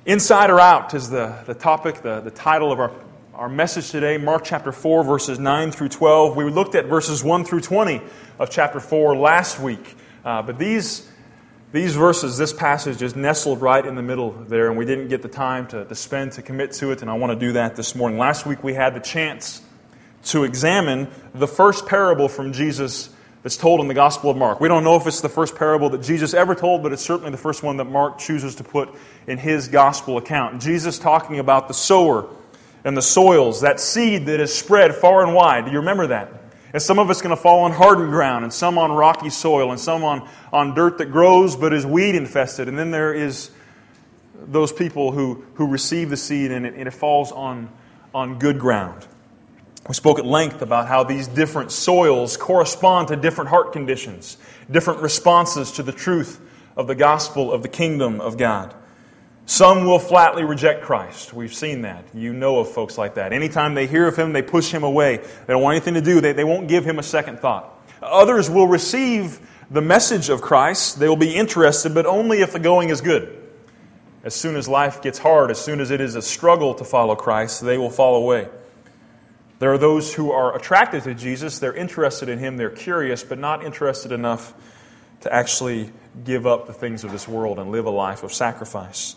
Inside or out is the topic, the title of our message today. Mark chapter 4, verses 9 through 12. We looked at verses 1 through 20 of chapter 4 last week. But these verses, this passage is nestled right in the middle there, and we didn't get the time to spend to commit to it, and I want to do that this morning. Last week we had the chance to examine the first parable from Jesus that's told in the Gospel of Mark. We don't know if it's the first parable that Jesus ever told, but it's certainly the first one that Mark chooses to put in his Gospel account. Jesus talking about the sower and the soils, that seed that is spread far and wide. Do you remember that? And some of it's going to fall on hardened ground, and some on rocky soil, and some on dirt that grows but is weed infested. And then there is those people who receive the seed and it falls on good ground. We spoke at length about how these different soils correspond to different heart conditions, different responses to the truth of the gospel of the kingdom of God. Some will flatly reject Christ. We've seen that. You know of folks like that. Anytime they hear of Him, they push Him away. They don't want anything to do. They won't give Him a second thought. Others will receive the message of Christ. They will be interested, but only if the going is good. As soon as life gets hard, as soon as it is a struggle to follow Christ, they will fall away. There are those who are attracted to Jesus. They're interested in Him. They're curious, but not interested enough to actually give up the things of this world and live a life of sacrifice.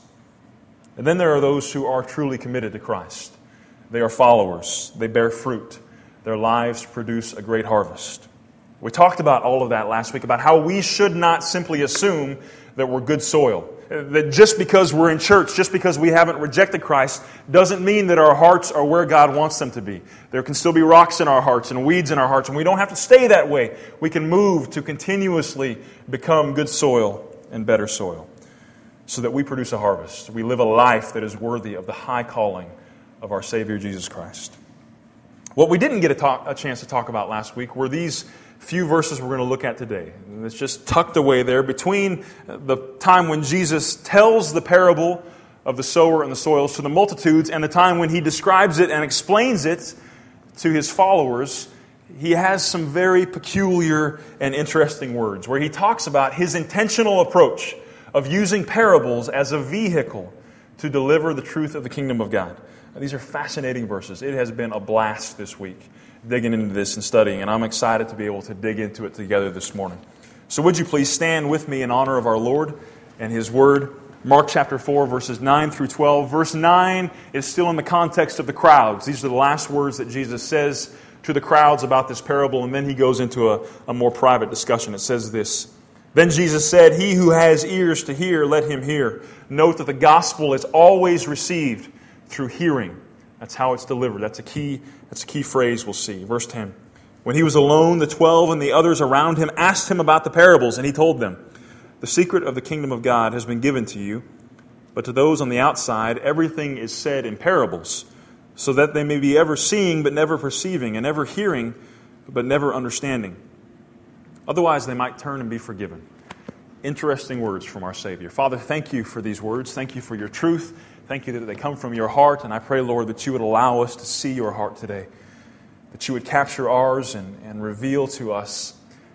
And then there are those who are truly committed to Christ. They are followers. They bear fruit. Their lives produce a great harvest. We talked about all of that last week, about how we should not simply assume that we're good soil. That just because we're in church, just because we haven't rejected Christ, doesn't mean that our hearts are where God wants them to be. There can still be rocks in our hearts and weeds in our hearts, and we don't have to stay that way. We can move to continuously become good soil and better soil, so that we produce a harvest. We live a life that is worthy of the high calling of our Savior Jesus Christ. What we didn't get a chance to talk about last week were these few verses we're going to look at today. And it's just tucked away there between the time when Jesus tells the parable of the sower and the soils to the multitudes and the time when He describes it and explains it to His followers. He has some very peculiar and interesting words where He talks about His intentional approach of using parables as a vehicle to deliver the truth of the kingdom of God. Now, these are fascinating verses. It has been a blast this week digging into this and studying, and I'm excited to be able to dig into it together this morning. So would you please stand with me in honor of our Lord and His Word. Mark chapter 4, verses 9 through 12. Verse 9 is still in the context of the crowds. These are the last words that Jesus says to the crowds about this parable, and then He goes into a more private discussion. It says this: Then Jesus said, "He who has ears to hear, let him hear." Note that the gospel is always received through hearing. That's how it's delivered. That's a key phrase we'll see. Verse 10. When He was alone, the 12 and the others around Him asked Him about the parables, and He told them, "The secret of the kingdom of God has been given to you, but to those on the outside everything is said in parables, so that they may be ever seeing but never perceiving, and ever hearing but never understanding. Otherwise they might turn and be forgiven." Interesting words from our Savior. Father, thank You for these words. Thank You for Your truth. Thank You that they come from Your heart. And I pray, Lord, that You would allow us to see Your heart today. That You would capture ours and reveal to us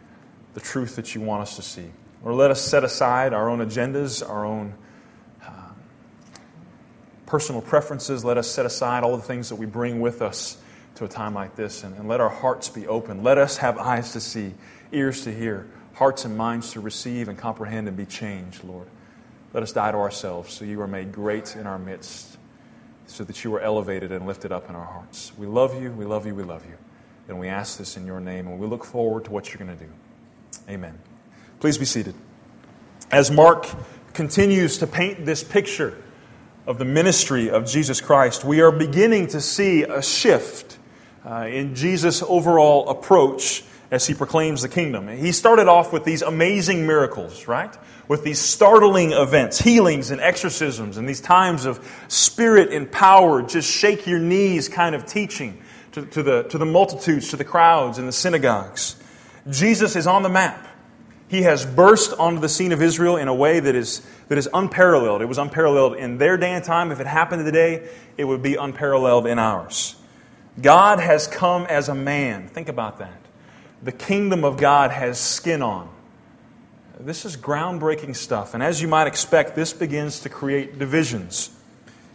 the truth that You want us to see. Or let us set aside our own agendas, our own personal preferences. Let us set aside all the things that we bring with us to a time like this. And let our hearts be open. Let us have eyes to see, ears to hear, hearts and minds to receive and comprehend and be changed, Lord. Let us die to ourselves so You are made great in our midst, so that You are elevated and lifted up in our hearts. We love You, we love You, we love You. And we ask this in Your name, and we look forward to what You're going to do. Amen. Please be seated. As Mark continues to paint this picture of the ministry of Jesus Christ, we are beginning to see a shift in Jesus' overall approach as He proclaims the kingdom. He started off with these amazing miracles, right? With these startling events, healings and exorcisms, and these times of Spirit-empowered, just shake your knees kind of teaching to the multitudes, to the crowds in the synagogues. Jesus is on the map. He has burst onto the scene of Israel in a way that is unparalleled. It was unparalleled in their day and time. If it happened today, it would be unparalleled in ours. God has come as a man. Think about that. The kingdom of God has skin on. This is groundbreaking stuff. And as you might expect, this begins to create divisions.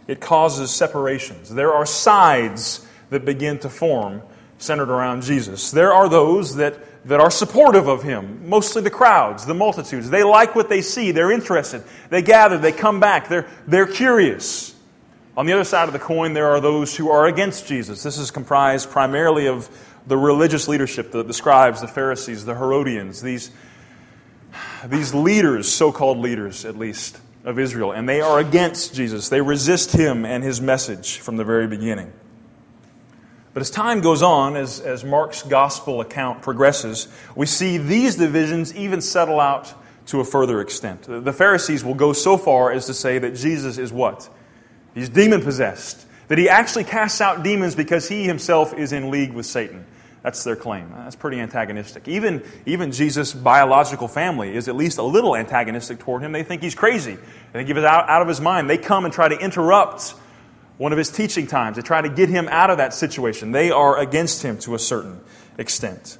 it causes separations. There are sides that begin to form centered around Jesus. There are those that are supportive of Him, mostly the crowds, the multitudes. They like what they see. They're interested. They gather. They come back. They're curious. On the other side of the coin, there are those who are against Jesus. This is comprised primarily of the religious leadership, the scribes, the Pharisees, the Herodians, these leaders, so-called leaders at least, of Israel. And they are against Jesus. They resist Him and His message from the very beginning. But as time goes on, as Mark's gospel account progresses, we see these divisions even settle out to a further extent. The Pharisees will go so far as to say that Jesus is what? He's demon-possessed. That He actually casts out demons because He Himself is in league with Satan. That's their claim. That's pretty antagonistic. Even Jesus' biological family is at least a little antagonistic toward Him. They think He's crazy. They think He is out of His mind. They come and try to interrupt one of His teaching times. They try to get Him out of that situation. They are against Him to a certain extent.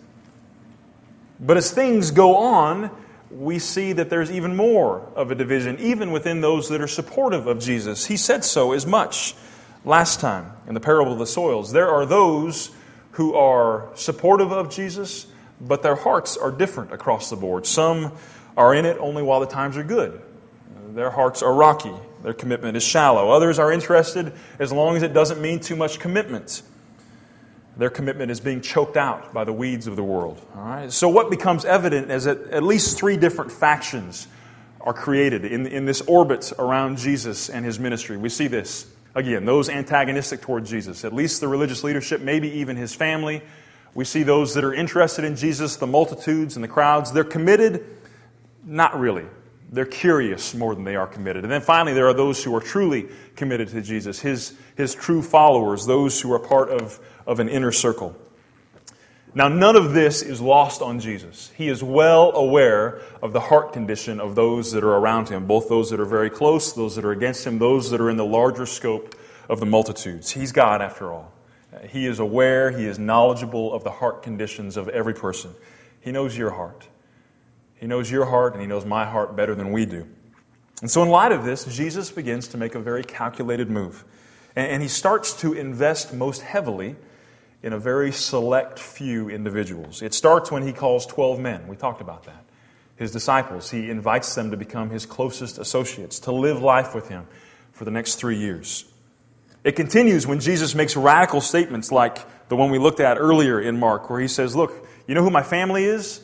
But as things go on, we see that there's even more of a division, even within those that are supportive of Jesus. He said so as much last time in the parable of the soils. There are those who are supportive of Jesus, but their hearts are different across the board. Some are in it only while the times are good. Their hearts are rocky. Their commitment is shallow. Others are interested as long as it doesn't mean too much commitment. Their commitment is being choked out by the weeds of the world. All right? So what becomes evident is that at least three different factions are created in this orbit around Jesus and His ministry. We see this. Again, those antagonistic toward Jesus, at least the religious leadership, maybe even His family. We see those that are interested in Jesus, the multitudes and the crowds. They're committed? Not really. They're curious more than they are committed. And then finally, there are those who are truly committed to Jesus, His true followers, those who are part of an inner circle. Now, none of this is lost on Jesus. He is well aware of the heart condition of those that are around Him, both those that are very close, those that are against Him, those that are in the larger scope of the multitudes. He's God, after all. He is aware, He is knowledgeable of the heart conditions of every person. He knows your heart. He knows your heart, and He knows my heart better than we do. And so in light of this, Jesus begins to make a very calculated move. And He starts to invest most heavily in a very select few individuals. It starts when He calls 12 men. We talked about that. His disciples. He invites them to become His closest associates, to live life with Him for the next 3 years. It continues when Jesus makes radical statements like the one we looked at earlier in Mark, where He says, look, you know who my family is?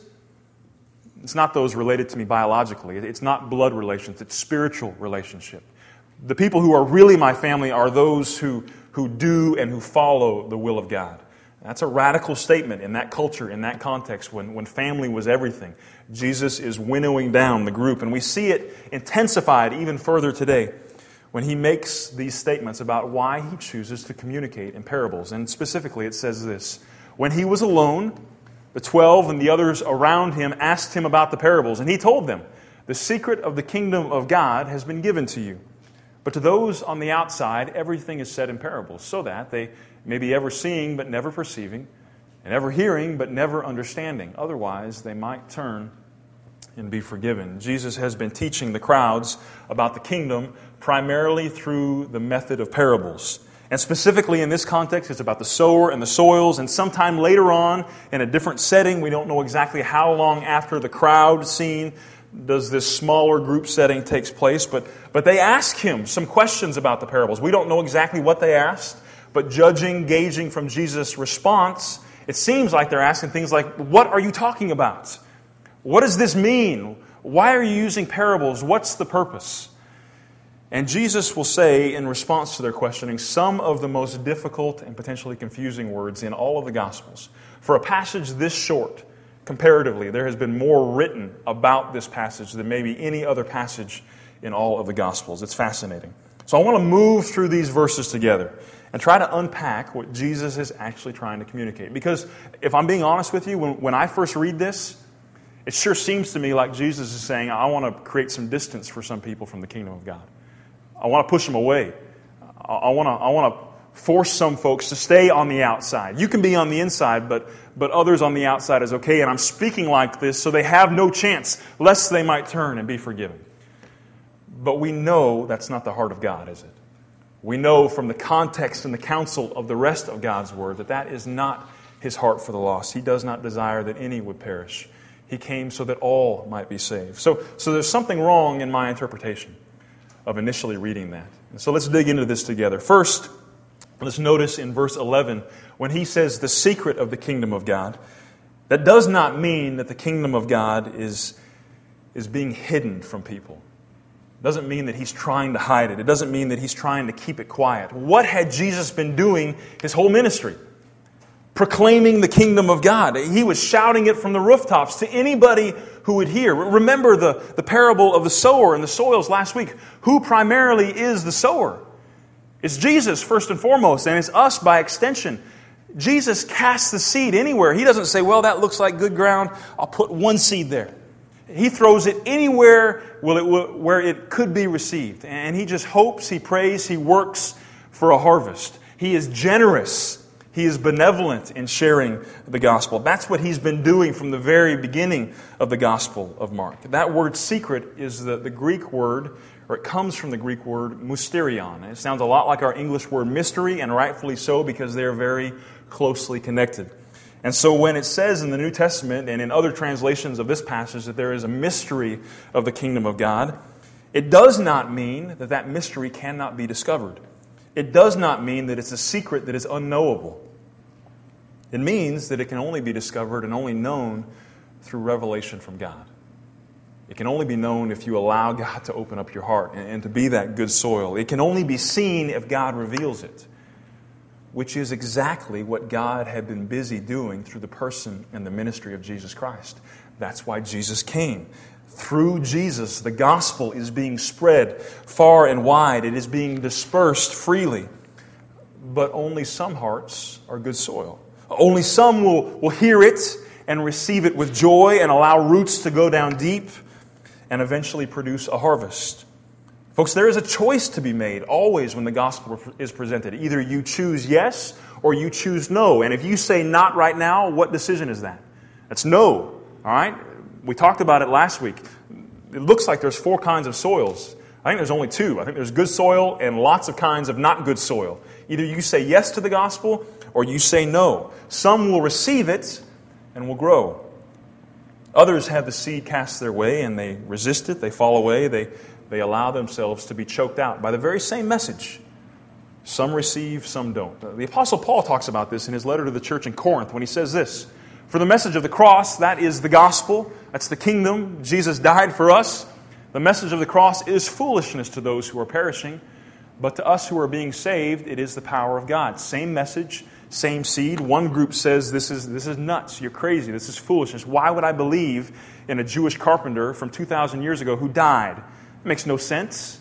It's not those related to me biologically. It's not blood relations. It's spiritual relationship. The people who are really my family are those who do and who follow the will of God. That's a radical statement in that culture, in that context, when family was everything. Jesus is winnowing down the group, and we see it intensified even further today when He makes these statements about why He chooses to communicate in parables. And specifically, it says this: when He was alone, the 12 and the others around Him asked Him about the parables, and He told them, the secret of the kingdom of God has been given to you. But to those on the outside, everything is said in parables, so that they may be ever seeing but never perceiving, and ever hearing but never understanding. Otherwise, they might turn and be forgiven. Jesus has been teaching the crowds about the kingdom primarily through the method of parables. And specifically in this context, it's about the sower and the soils. And sometime later on, in a different setting, we don't know exactly how long after the crowd scene does this smaller group setting takes place. But they ask Him some questions about the parables. We don't know exactly what they asked. But gauging from Jesus' response, it seems like they're asking things like, what are you talking about? What does this mean? Why are you using parables? What's the purpose? And Jesus will say, in response to their questioning, some of the most difficult and potentially confusing words in all of the Gospels. For a passage this short, comparatively, there has been more written about this passage than maybe any other passage in all of the Gospels. It's fascinating. So I want to move through these verses together and try to unpack what Jesus is actually trying to communicate. Because if I'm being honest with you, when I first read this, it sure seems to me like Jesus is saying, I want to create some distance for some people from the kingdom of God. I want to push them away. I want to force some folks to stay on the outside. You can be on the inside, but others on the outside is okay. And I'm speaking like this so they have no chance, lest they might turn and be forgiven. But we know that's not the heart of God, is it? We know from the context and the counsel of the rest of God's Word that that is not His heart for the lost. He does not desire that any would perish. He came so that all might be saved. So there's something wrong in my interpretation of initially reading that. And so let's dig into this together. First, let's notice in verse 11, when he says the secret of the kingdom of God, that does not mean that the kingdom of God is being hidden from people. It doesn't mean that He's trying to hide it. It doesn't mean that He's trying to keep it quiet. What had Jesus been doing His whole ministry? Proclaiming the kingdom of God. He was shouting it from the rooftops to anybody who would hear. Remember the parable of the sower and the soils last week. Who primarily is the sower? It's Jesus first and foremost, and it's us by extension. Jesus casts the seed anywhere. He doesn't say, well, that looks like good ground. I'll put one seed there. He throws it anywhere where it could be received. And He just hopes, He prays, He works for a harvest. He is generous. He is benevolent in sharing the gospel. That's what He's been doing from the very beginning of the Gospel of Mark. That word secret is the Greek word, or it comes from the Greek word mysterion. It sounds a lot like our English word mystery, and rightfully so because they are very closely connected. And so when it says in the New Testament and in other translations of this passage that there is a mystery of the kingdom of God, it does not mean that that mystery cannot be discovered. It does not mean that it's a secret that is unknowable. It means that it can only be discovered and only known through revelation from God. It can only be known if you allow God to open up your heart and to be that good soil. It can only be seen if God reveals it, which is exactly what God had been busy doing through the person and the ministry of Jesus Christ. That's why Jesus came. Through Jesus, the gospel is being spread far and wide. It is being dispersed freely. But only some hearts are good soil. Only some will hear it and receive it with joy and allow roots to go down deep and eventually produce a harvest. Folks, there is a choice to be made always when the gospel is presented. Either you choose yes or you choose no. And if you say not right now, what decision is that? That's no. All right? We talked about it last week. It looks like there's 4 kinds of soils. I think there's only 2. I think there's good soil and lots of kinds of not good soil. Either you say yes to the gospel or you say no. Some will receive it and will grow. Others have the seed cast their way and they resist it, they fall away, they allow themselves to be choked out by the very same message. Some receive, some don't. The Apostle Paul talks about this in his letter to the church in Corinth when he says this: for the message of the cross, that is the gospel, that's the kingdom. Jesus died for us. The message of the cross is foolishness to those who are perishing, but to us who are being saved, it is the power of God. Same message, same seed. One group says this is nuts, you're crazy, this is foolishness. Why would I believe in a Jewish carpenter from 2,000 years ago who died? It makes no sense.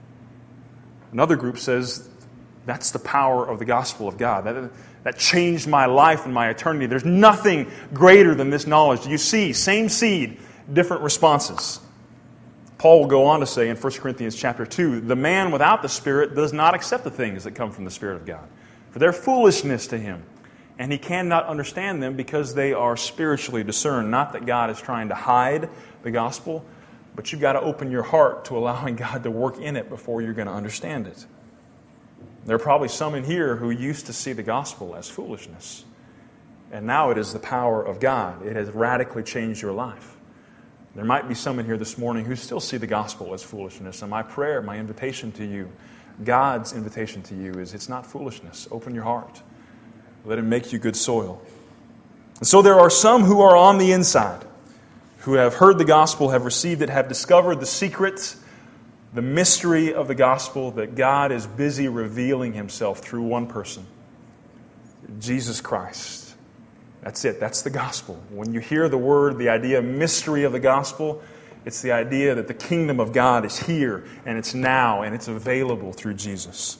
Another group says that's the power of the gospel of God. That changed my life and my eternity. There's nothing greater than this knowledge. You see, same seed, different responses. Paul will go on to say in 1 Corinthians chapter 2, the man without the Spirit does not accept the things that come from the Spirit of God, for they're foolishness to him, and he cannot understand them because they are spiritually discerned. Not that God is trying to hide the gospel, but you've got to open your heart to allowing God to work in it before you're going to understand it. There are probably some in here who used to see the gospel as foolishness, and now it is the power of God. It has radically changed your life. There might be some in here this morning who still see the gospel as foolishness. And my prayer, my invitation to you, God's invitation to you is it's not foolishness. Open your heart. Let Him make you good soil. And so there are some who are on the inside, who have heard the gospel, have received it, have discovered the secret, the mystery of the gospel, that God is busy revealing Himself through one person, Jesus Christ. That's it. That's the gospel. When you hear the word, the idea, mystery of the gospel, it's the idea that the kingdom of God is here, and it's now, and it's available through Jesus.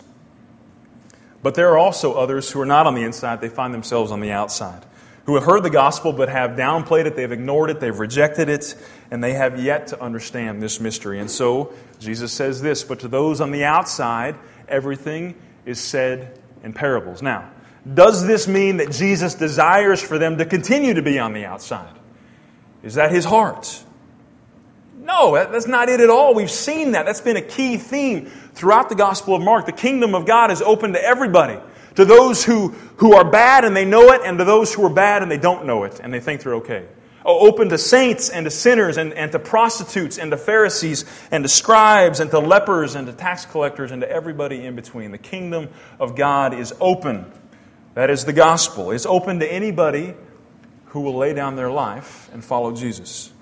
But there are also others who are not on the inside. They find themselves on the outside, who have heard the gospel but have downplayed it, they've ignored it, they've rejected it, and they have yet to understand this mystery. And so Jesus says this, but to those on the outside, everything is said in parables. Now, does this mean that Jesus desires for them to continue to be on the outside? Is that His heart? No, that's not it at all. We've seen that. That's been a key theme throughout the Gospel of Mark. The kingdom of God is open to everybody. To those who are bad and they know it, and to those who are bad and they don't know it, and they think they're okay. Open to saints and to sinners and to prostitutes and to Pharisees and to scribes and to lepers and to tax collectors and to everybody in between. The kingdom of God is open. That is the gospel. It's open to anybody who will lay down their life and follow Jesus.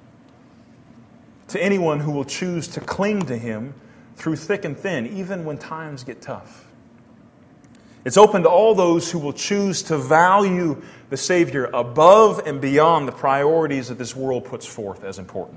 To anyone who will choose to cling to Him through thick and thin, even when times get tough. It's open to all those who will choose to value the Savior above and beyond the priorities that this world puts forth as important.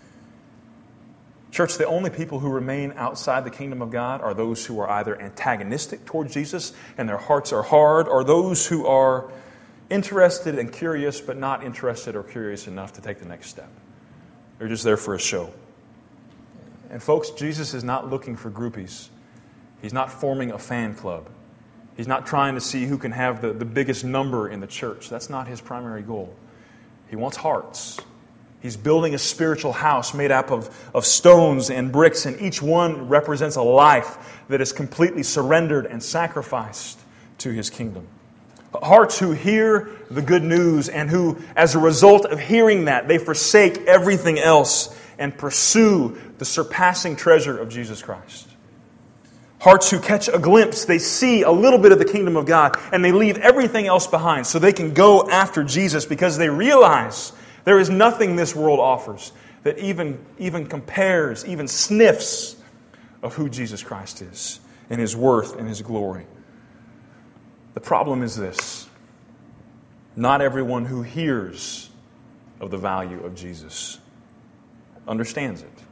Church, the only people who remain outside the kingdom of God are those who are either antagonistic toward Jesus and their hearts are hard, or those who are interested and curious but not interested or curious enough to take the next step. They're just there for a show. And folks, Jesus is not looking for groupies. He's not forming a fan club. He's not trying to see who can have the biggest number in the church. That's not His primary goal. He wants hearts. He's building a spiritual house made up of stones and bricks, and each one represents a life that is completely surrendered and sacrificed to His kingdom. Hearts who hear the good news and who, as a result of hearing that, they forsake everything else and pursue the surpassing treasure of Jesus Christ. Hearts who catch a glimpse, they see a little bit of the kingdom of God, and they leave everything else behind so they can go after Jesus because they realize there is nothing this world offers that even compares, even sniffs of who Jesus Christ is and His worth and His glory. The problem is this: not everyone who hears of the value of Jesus understands it.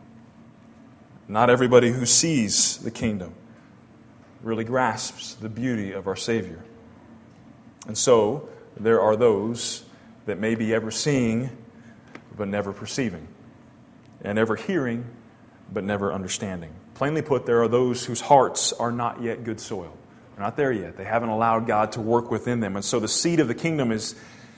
Not everybody who sees the kingdom really grasps the beauty of our Savior. And so, there are those that may be ever seeing but never perceiving, and ever hearing but never understanding. Plainly put, there are those whose hearts are not yet good soil. They're not there yet. They haven't allowed God to work within them. And so the seed of the kingdom is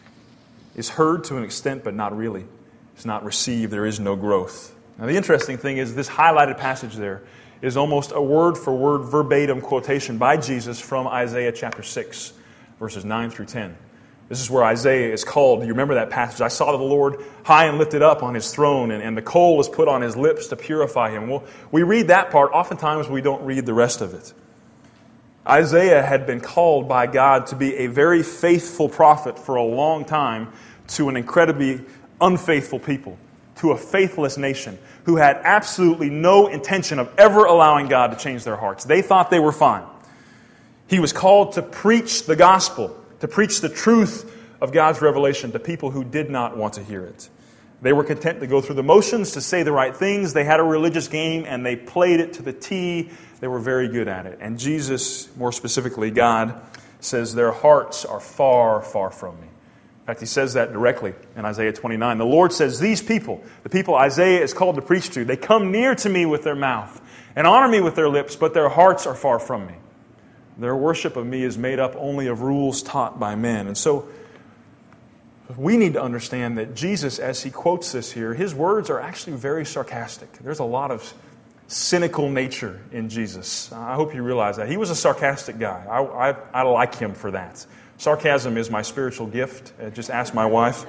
heard to an extent, but not really. It's not received. There is no growth. Now, the interesting thing is this highlighted passage there is almost a word-for-word verbatim quotation by Jesus from Isaiah chapter 6, verses 9 through 10. This is where Isaiah is called. You remember that passage? I saw the Lord high and lifted up on His throne, and the coal was put on His lips to purify Him. Well, we read that part. Oftentimes we don't read the rest of it. Isaiah had been called by God to be a very faithful prophet for a long time to an incredibly unfaithful people, to a faithless nation who had absolutely no intention of ever allowing God to change their hearts. They thought they were fine. He was called to preach the gospel, to preach the truth of God's revelation to people who did not want to hear it. They were content to go through the motions, to say the right things. They had a religious game, and they played it to the T. They were very good at it. And Jesus, more specifically God, says, their hearts are far, far from me. In fact, He says that directly in Isaiah 29. The Lord says, these people, the people Isaiah is called to preach to, they come near to me with their mouth and honor me with their lips, but their hearts are far from me. Their worship of me is made up only of rules taught by men. And so we need to understand that Jesus, as He quotes this here, His words are actually very sarcastic. There's a lot of cynical nature in Jesus. I hope you realize that. He was a sarcastic guy. I like Him for that. Sarcasm is my spiritual gift. Just ask my wife.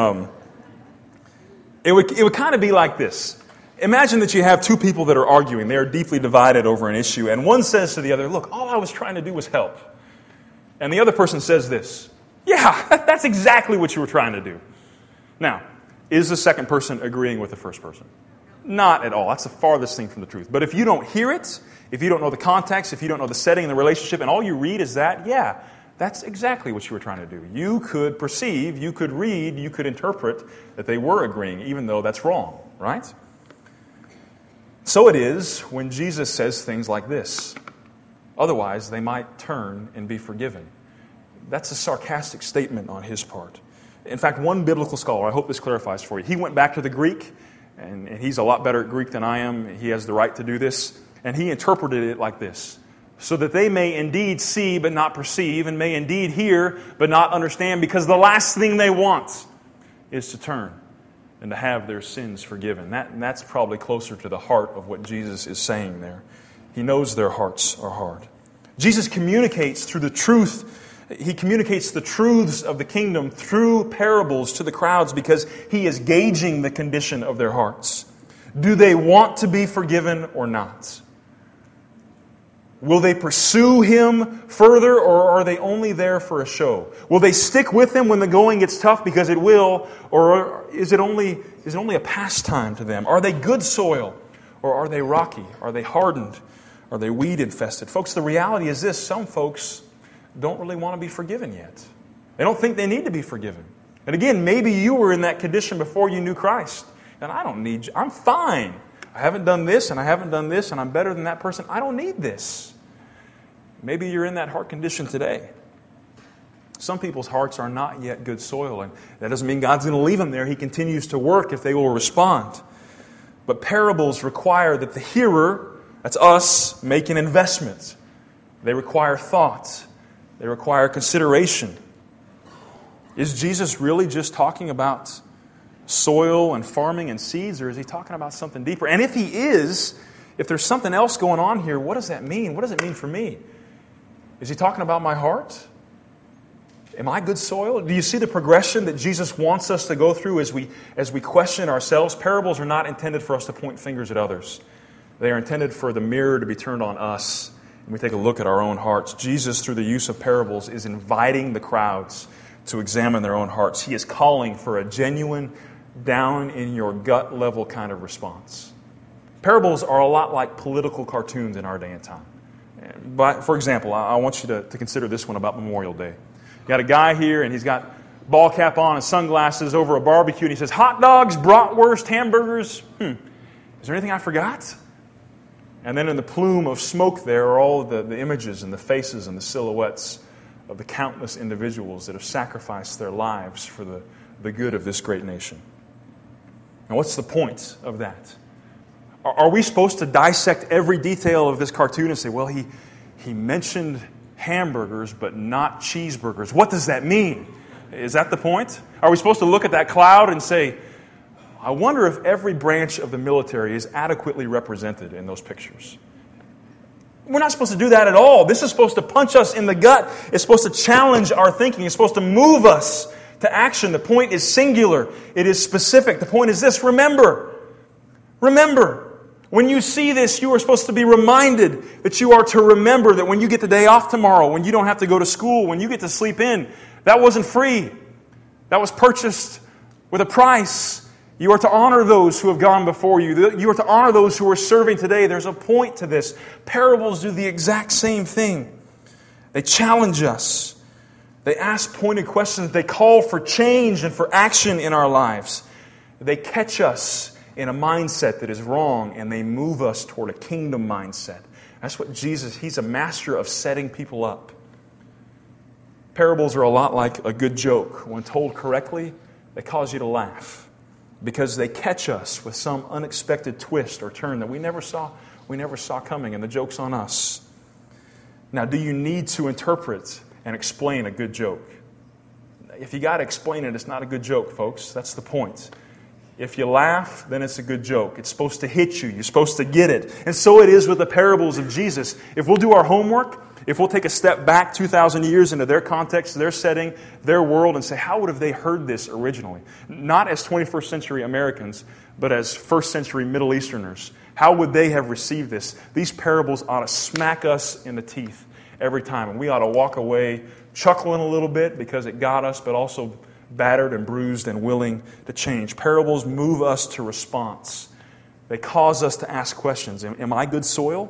It would kind of be like this. Imagine that you have two people that are arguing. They are deeply divided over an issue. And one says to the other, look, all I was trying to do was help. And the other person says this, yeah, that's exactly what you were trying to do. Now, is the second person agreeing with the first person? Not at all. That's the farthest thing from the truth. But if you don't hear it, if you don't know the context, if you don't know the setting and the relationship, and all you read is that, yeah, that's exactly what you were trying to do. You could perceive, you could read, you could interpret that they were agreeing, even though that's wrong, right? So it is when Jesus says things like this. Otherwise, they might turn and be forgiven. That's a sarcastic statement on His part. In fact, one biblical scholar, I hope this clarifies for you, he went back to the Greek, and he's a lot better at Greek than I am. He has the right to do this. And he interpreted it like this. So that they may indeed see but not perceive, and may indeed hear but not understand, because the last thing they want is to turn and to have their sins forgiven. That's probably closer to the heart of what Jesus is saying there. He knows their hearts are hard. Jesus communicates through the truth. He communicates the truths of the kingdom through parables to the crowds because He is gauging the condition of their hearts. Do they want to be forgiven or not? Will they pursue Him further, or are they only there for a show? Will they stick with Him when the going gets tough, because it will, or is it only a pastime to them? Are they good soil, or are they rocky? Are they hardened? Are they weed infested? Folks, the reality is this: some folks don't really want to be forgiven yet. They don't think they need to be forgiven. And again, maybe you were in that condition before you knew Christ. And I don't need you. I'm fine. I haven't done this, and I haven't done this, and I'm better than that person. I don't need this. Maybe you're in that heart condition today. Some people's hearts are not yet good soil, and that doesn't mean God's going to leave them there. He continues to work if they will respond. But parables require that the hearer, that's us, make an investment. They require thought. They require consideration. Is Jesus really just talking about soil and farming and seeds, or is He talking about something deeper? And if He is, if there's something else going on here, what does that mean? What does it mean for me? Is He talking about my heart? Am I good soil? Do you see the progression that Jesus wants us to go through as we question ourselves? Parables are not intended for us to point fingers at others. They are intended for the mirror to be turned on us, and we take a look at our own hearts. Jesus, through the use of parables, is inviting the crowds to examine their own hearts. He is calling for a genuine, down-in-your-gut level kind of response. Parables are a lot like political cartoons in our day and time. But, for example, I want you to consider this one about Memorial Day. You got a guy here, and he's got ball cap on and sunglasses over a barbecue, and he says, hot dogs, bratwurst, hamburgers. Is there anything I forgot? And then in the plume of smoke there are all the images and the faces and the silhouettes of the countless individuals that have sacrificed their lives for the good of this great nation. Now, what's the point of that? Are we supposed to dissect every detail of this cartoon and say, well, he mentioned hamburgers but not cheeseburgers? What does that mean? Is that the point? Are we supposed to look at that cloud and say, I wonder if every branch of the military is adequately represented in those pictures? We're not supposed to do that at all. This is supposed to punch us in the gut. It's supposed to challenge our thinking. It's supposed to move us to action. The point is singular. It is specific. The point is this: remember. Remember. When you see this, you are supposed to be reminded that you are to remember that when you get the day off tomorrow, when you don't have to go to school, when you get to sleep in, that wasn't free. That was purchased with a price. You are to honor those who have gone before you. You are to honor those who are serving today. There's a point to this. Parables do the exact same thing. They challenge us. They ask pointed questions. They call for change and for action in our lives. They catch us in a mindset that is wrong, and they move us toward a kingdom mindset. That's what Jesus, He's a master of setting people up. Parables are a lot like a good joke. When told correctly, they cause you to laugh because they catch us with some unexpected twist or turn that we never saw coming, and the joke's on us. Now, do you need to interpret and explain a good joke? If you got to explain it, it's not a good joke, folks. That's the point. If you laugh, then it's a good joke. It's supposed to hit you. You're supposed to get it. And so it is with the parables of Jesus. If we'll do our homework, if we'll take a step back 2,000 years into their context, their setting, their world, and say, how would have they heard this originally? Not as 21st century Americans, but as first century Middle Easterners. How would they have received this? These parables ought to smack us in the teeth every time. And we ought to walk away chuckling a little bit because it got us, but also battered and bruised and willing to change. Parables move us to response. They cause us to ask questions. Am I good soil?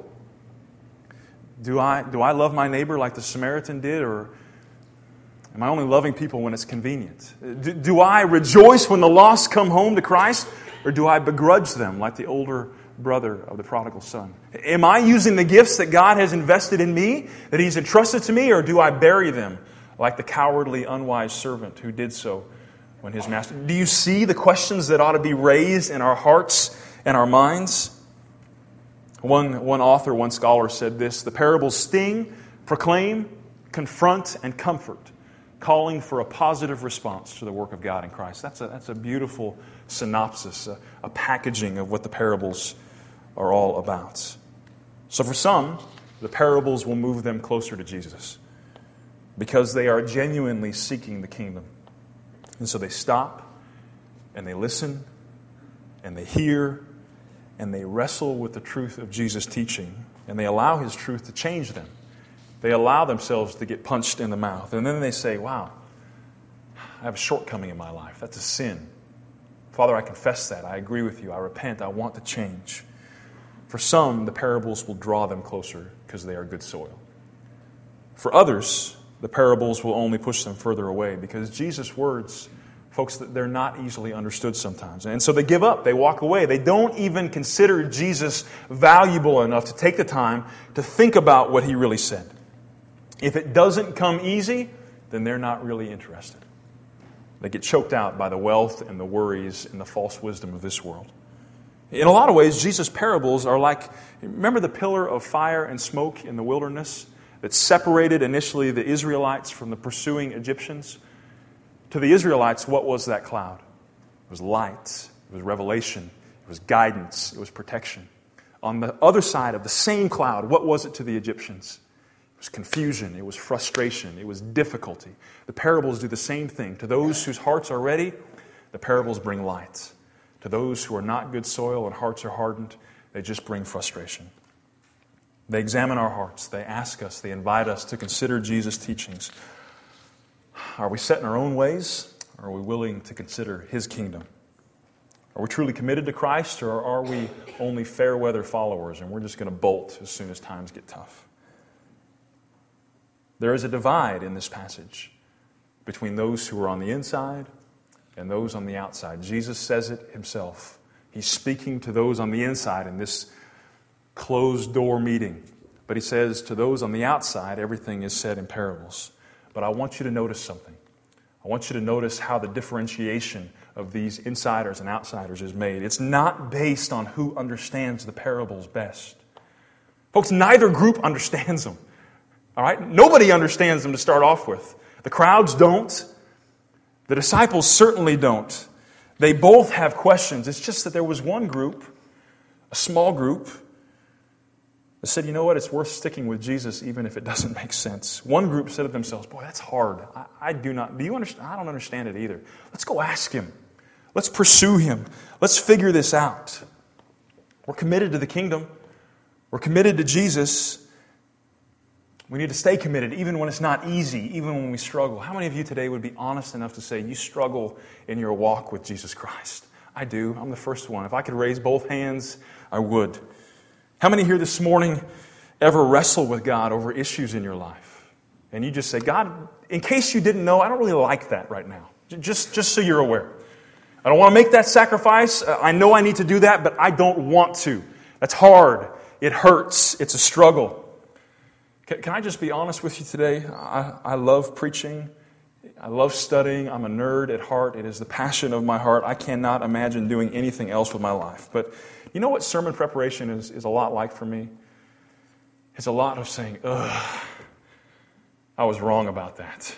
Do I love my neighbor like the Samaritan did, or am I only loving people when it's convenient? Do I rejoice when the lost come home to Christ, or do I begrudge them like the older brother of the prodigal son? Am I using the gifts that God has invested in me, that He's entrusted to me, or do I bury them like the cowardly, unwise servant who did so when his master... Do you see the questions that ought to be raised in our hearts and our minds? One author, one scholar said this: the parables sting, proclaim, confront, and comfort. calling for a positive response to the work of God in Christ. That's a beautiful synopsis, a packaging of what the parables are all about. So for some, the parables will move them closer to Jesus because they are genuinely seeking the kingdom. And so they stop and they listen and they hear and they wrestle with the truth of Jesus' teaching, and they allow His truth to change them. They allow themselves to get punched in the mouth. And then they say, wow, I have a shortcoming in my life. That's a sin. Father, I confess that. I agree with you. I repent. I want to change. For some, the parables will draw them closer because they are good soil. For others, the parables will only push them further away because Jesus' words, folks, they're not easily understood sometimes. And so they give up. They walk away. They don't even consider Jesus valuable enough to take the time to think about what He really said. If it doesn't come easy, then they're not really interested. They get choked out by the wealth and the worries and the false wisdom of this world. In a lot of ways, Jesus' parables are like, remember the pillar of fire and smoke in the wilderness that separated initially the Israelites from the pursuing Egyptians? To the Israelites, what was that cloud? It was light, it was revelation, it was guidance, it was protection. On the other side of the same cloud, what was it to the Egyptians? It was confusion, it was frustration, it was difficulty. The parables do the same thing. To those whose hearts are ready, the parables bring light. To those who are not good soil and hearts are hardened, they just bring frustration. They examine our hearts, they ask us, they invite us to consider Jesus' teachings. Are we set in our own ways, or are we willing to consider His kingdom? Are we truly committed to Christ, or are we only fair weather followers and we're just going to bolt as soon as times get tough? There is a divide in this passage between those who are on the inside and those on the outside. Jesus says it Himself. He's speaking to those on the inside in this closed-door meeting. But He says to those on the outside, everything is said in parables. But I want you to notice something. I want you to notice how the differentiation of these insiders and outsiders is made. It's not based on who understands the parables best. Folks, neither group understands them. All right? Nobody understands them to start off with. The crowds don't. The disciples certainly don't. They both have questions. It's just that there was one group, a small group, that said, you know what, it's worth sticking with Jesus even if it doesn't make sense. One group said to themselves, boy, that's hard. Do you understand? I don't understand it either. Let's go ask Him. Let's pursue Him. Let's figure this out. We're committed to the kingdom. We're committed to Jesus. We need to stay committed even when it's not easy, even when we struggle. How many of you today would be honest enough to say you struggle in your walk with Jesus Christ? I do. I'm the first one. If I could raise both hands, I would. How many here this morning ever wrestle with God over issues in your life? And you just say, God, in case you didn't know, I don't really like that right now. Just so you're aware. I don't want to make that sacrifice. I know I need to do that, but I don't want to. That's hard. It hurts. It's a struggle. Can I just be honest with you today? I love preaching. I love studying. I'm a nerd at heart. It is the passion of my heart. I cannot imagine doing anything else with my life. But you know what sermon preparation is a lot like for me? It's a lot of saying, ugh, I was wrong about that.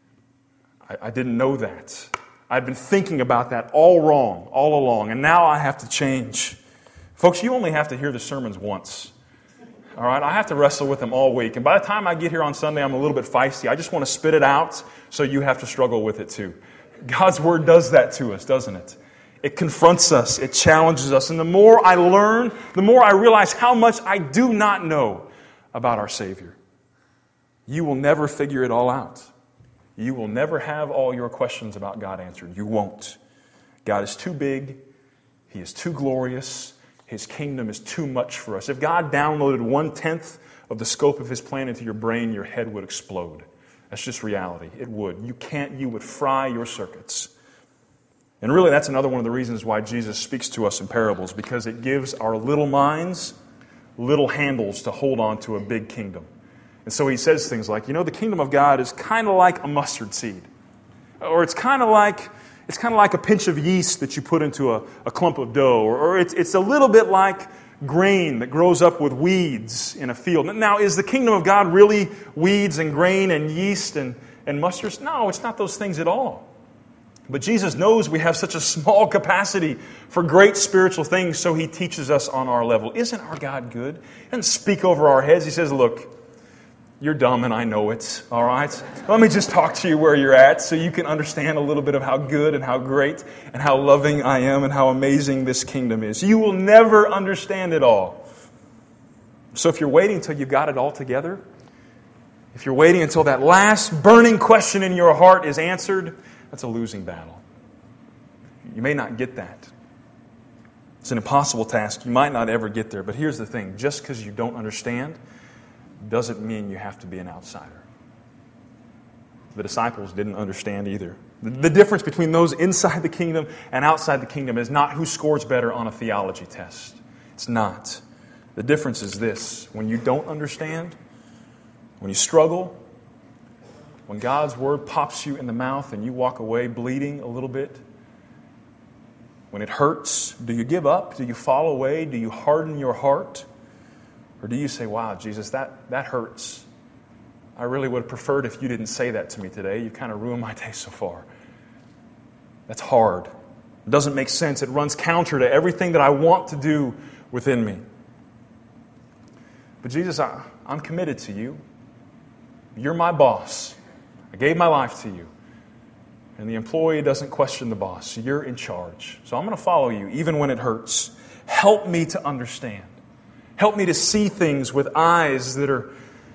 I didn't know that. I'd been thinking about that all wrong, all along, and now I have to change. Folks, you only have to hear the sermons once. All right, I have to wrestle with them all week. And by the time I get here on Sunday, I'm a little bit feisty. I just want to spit it out so you have to struggle with it too. God's Word does that to us, doesn't it? It confronts us. It challenges us. And the more I learn, the more I realize how much I do not know about our Savior. You will never figure it all out. You will never have all your questions about God answered. You won't. God is too big. He is too glorious. His kingdom is too much for us. If God downloaded 1/10 of the scope of His plan into your brain, your head would explode. That's just reality. It would. You would fry your circuits. And really, that's another one of the reasons why Jesus speaks to us in parables, because it gives our little minds little handles to hold on to a big kingdom. And so He says things like, the kingdom of God is kind of like a mustard seed. Or it's kind of like a pinch of yeast that you put into a clump of dough. Or it's a little bit like grain that grows up with weeds in a field. Now, is the kingdom of God really weeds and grain and yeast and and musters? No, it's not those things at all. But Jesus knows we have such a small capacity for great spiritual things, so He teaches us on our level. Isn't our God good? He doesn't speak over our heads. He says, look, you're dumb and I know it, all right? Let me just talk to you where you're at so you can understand a little bit of how good and how great and how loving I am and how amazing this kingdom is. You will never understand it all. So if you're waiting until you've got it all together, if you're waiting until that last burning question in your heart is answered, that's a losing battle. You may not get that. It's an impossible task. You might not ever get there. But here's the thing. Just because you don't understand doesn't mean you have to be an outsider. The disciples didn't understand either. The difference between those inside the kingdom and outside the kingdom is not who scores better on a theology test. It's not. The difference is this. When you don't understand, when you struggle, when God's Word pops you in the mouth and you walk away bleeding a little bit, when it hurts, do you give up? Do you fall away? Do you harden your heart? Or do you say, wow, Jesus, that hurts. I really would have preferred if you didn't say that to me today. You kind of ruined my day so far. That's hard. It doesn't make sense. It runs counter to everything that I want to do within me. But Jesus, I'm committed to you. You're my boss. I gave my life to you. And the employee doesn't question the boss. You're in charge. So I'm going to follow you, even when it hurts. Help me to understand. Help me to see things with eyes that are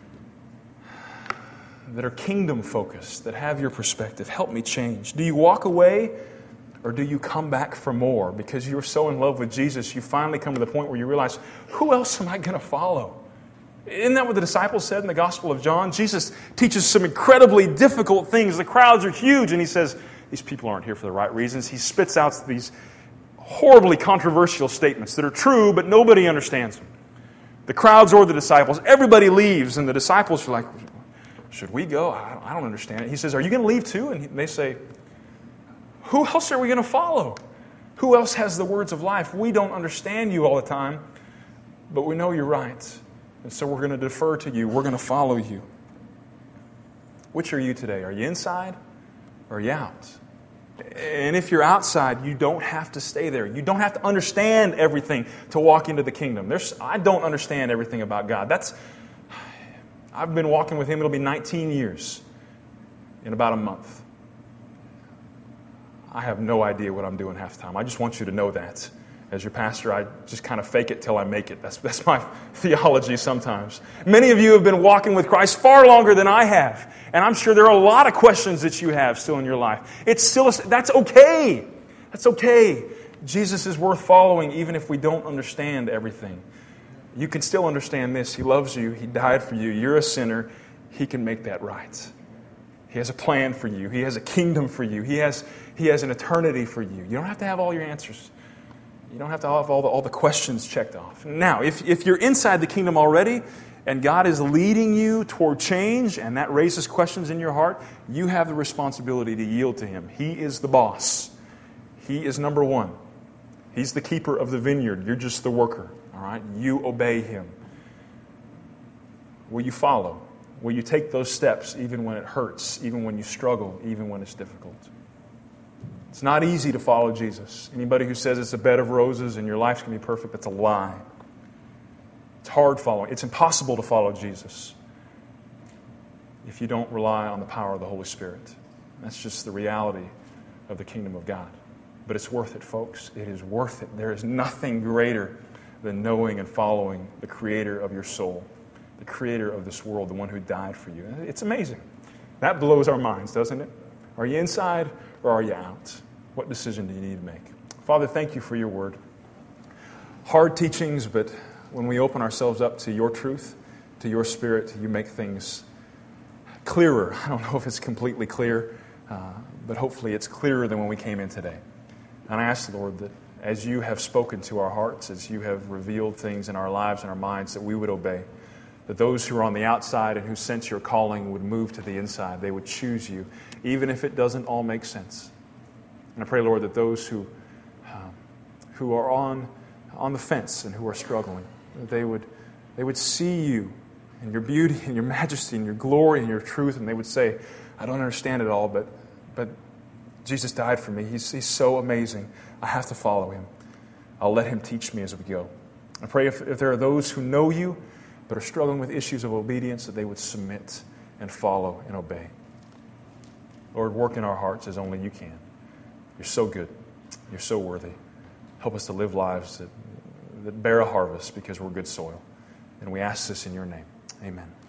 kingdom-focused, that have your perspective. Help me change. Do you walk away, or do you come back for more? Because you're so in love with Jesus, you finally come to the point where you realize, who else am I going to follow? Isn't that what the disciples said in the Gospel of John? Jesus teaches some incredibly difficult things. The crowds are huge, and He says, these people aren't here for the right reasons. He spits out these horribly controversial statements that are true, but nobody understands them. The crowds or the disciples, everybody leaves, and the disciples are like, should we go? I don't understand it. He says, are you going to leave too? And they say, who else are we going to follow? Who else has the words of life? We don't understand you all the time, but we know you're right. And so we're going to defer to you. We're going to follow you. Which are you today? Are you inside or are you out? And if you're outside, you don't have to stay there. You don't have to understand everything to walk into the kingdom. I don't understand everything about God. I've been walking with Him. It'll be 19 years in about a month. I have no idea what I'm doing half the time. I just want you to know that. As your pastor, I just kind of fake it till I make it. That's my theology sometimes. Many of you have been walking with Christ far longer than I have. And I'm sure there are a lot of questions that you have still in your life. That's okay. That's okay. Jesus is worth following even if we don't understand everything. You can still understand this. He loves you. He died for you. You're a sinner. He can make that right. He has a plan for you. He has a kingdom for you. He has an eternity for you. You don't have to have all your answers. You don't have to have all the questions checked off. Now, if you're inside the kingdom already and God is leading you toward change and that raises questions in your heart, you have the responsibility to yield to Him. He is the boss. He is number one. He's the keeper of the vineyard. You're just the worker. All right? You obey Him. Will you follow? Will you take those steps even when it hurts, even when you struggle, even when it's difficult? It's not easy to follow Jesus. Anybody who says it's a bed of roses and your life's going to be perfect, that's a lie. It's hard following. It's impossible to follow Jesus if you don't rely on the power of the Holy Spirit. That's just the reality of the kingdom of God. But it's worth it, folks. It is worth it. There is nothing greater than knowing and following the Creator of your soul, the Creator of this world, the one who died for you. It's amazing. That blows our minds, doesn't it? Are you inside or are you out? What decision do you need to make? Father, thank you for your word. Hard teachings, but when we open ourselves up to your truth, to your Spirit, you make things clearer. I don't know if it's completely clear, but hopefully it's clearer than when we came in today. And I ask, Lord, that as you have spoken to our hearts, as you have revealed things in our lives and our minds, that we would obey. That those who are on the outside and who sense your calling would move to the inside. They would choose you, even if it doesn't all make sense. And I pray, Lord, that those who are on the fence and who are struggling, that they would see you and your beauty and your majesty and your glory and your truth. And they would say, I don't understand it all, but Jesus died for me. He's so amazing. I have to follow him. I'll let him teach me as we go. I pray if there are those who know you but are struggling with issues of obedience, that they would submit and follow and obey. Lord, work in our hearts as only you can. You're so good. You're so worthy. Help us to live lives that bear a harvest because we're good soil. And we ask this in your name. Amen.